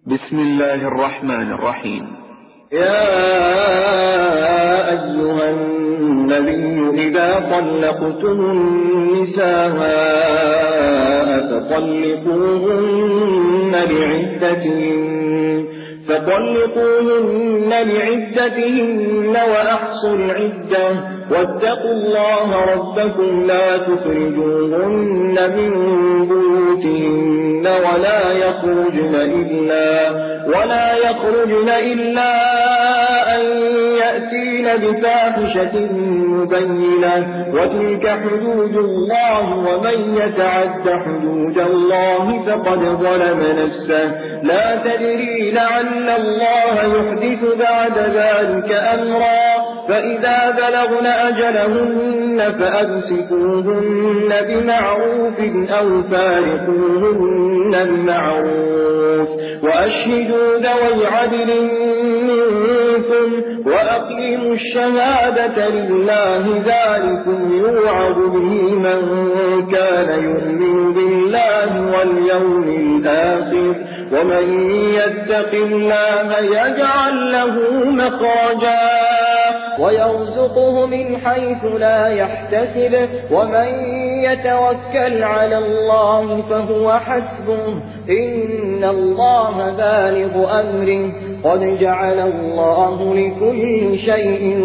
بسم الله الرحمن الرحيم. يا أيها النبي إذا طلقتم النساء فطلقوهن لعدتهن وأحصوا العدة واتقوا الله ربكم لا تخرجوهن من بيوتهن ولا يخرجن إلا أن يأتين بفاحشة مبينة وتلك حدود الله ومن يتعد حدود الله فقد ظلم نفسه لا تدري لعل الله يحدث بعد ذلك أمرا فإذا بلغن أجلهن فأمسكوهن بمعروف أو فارقوهن بمعروف وأشهدوا ذوي عدل منكم وأقيموا الشهادة لله ذلكم يوعظ به من كان يؤمن بالله واليوم الآخر ومن يتق الله يجعل له مخرجا ويرزقه من حيث لا يحتسب ومن يتوكل على الله فهو حسبه إن الله بالغ أمره قد جعل الله لكل شيء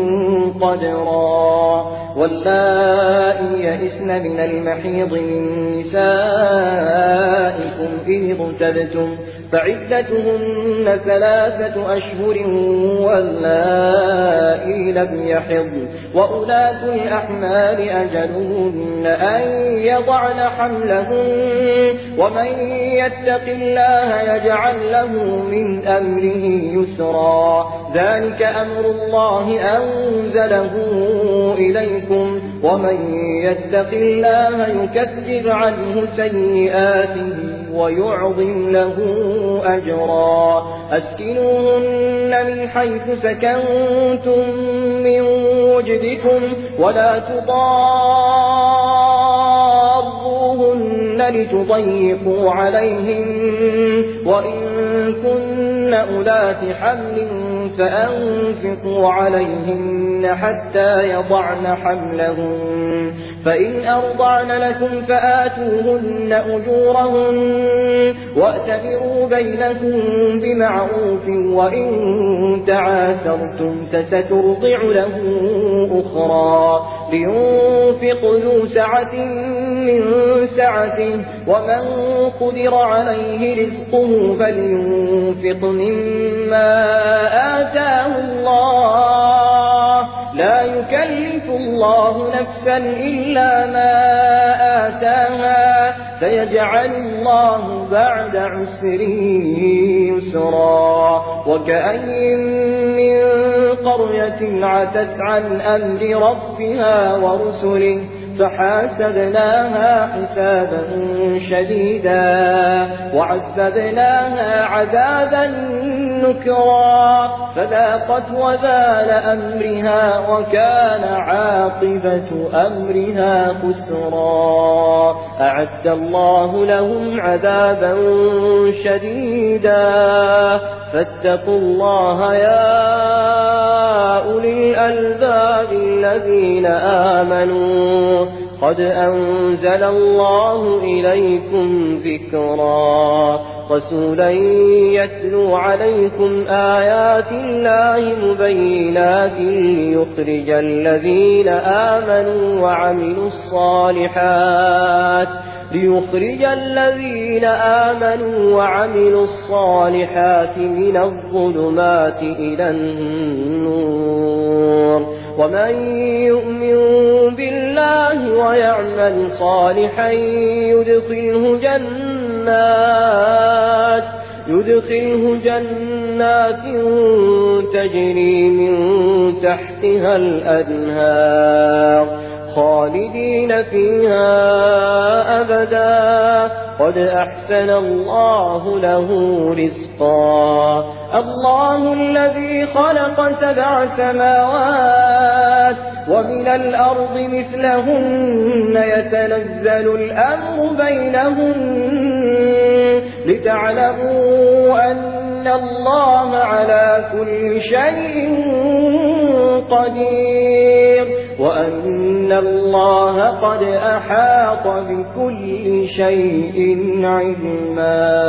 قدرا واللائي يئسن من المحيض من نسائكم إن ارتبتم فعدتهن 3 أشهر واللائي لم يحضن وأولاة الأحمال أجلهن أن يضعن حملهن ومن يتق الله يجعل له من أمره يسرا ذلك أمر الله أنزله إليكم ومن يتق الله يكفر عنه سيئاته ويعظم له أجرا أسكنوهن من حيث سكنتم من وجدكم ولا تضاروهن لتضيقوا عليهن وإن كن أولات حمل فأنفقوا عليهن حتى يضعن حملهن فإن أرضعن لكم فآتوهن أجورهن وأتمروا بينكم بمعروف وإن تعاسرتم فسترضع له أخرى لينفق ذو سعة من سعته ومن قدر عليه رزقه فلينفق مما آتاه الله لا يكلف الله نفسا إلا ما آتاها سيجعل الله بعد عسر يسرا وكأين من قرية عتت عن أمر ربها ورسله فحاسبناها حسابا شديدا وعذبناها عذابا نكرا فذاقت وبال أمرها وكان عاقبة أمرها خسرا أعد الله لهم عذابا شديدا فاتقوا الله يا أولي الألباب الذين آمنوا قد أنزل الله إليكم ذكرا رسولا يتلو عليكم آيات الله مبينات ليخرج الذين آمنوا وعملوا الصالحات من الظلمات إلى النور ومن يؤمن بالله ويعمل صالحا يدخله جنات تجري من تحتها الأنهار خالدين فيها أبدا قد أحسن الله له رزقا الله الذي خلق 7 سماوات ومن الأرض مثلهن يتنزل الأمر بينهن لتعلموا أن الله على كل شيء قدير وأن الله قد أحاط بكل شيء علما.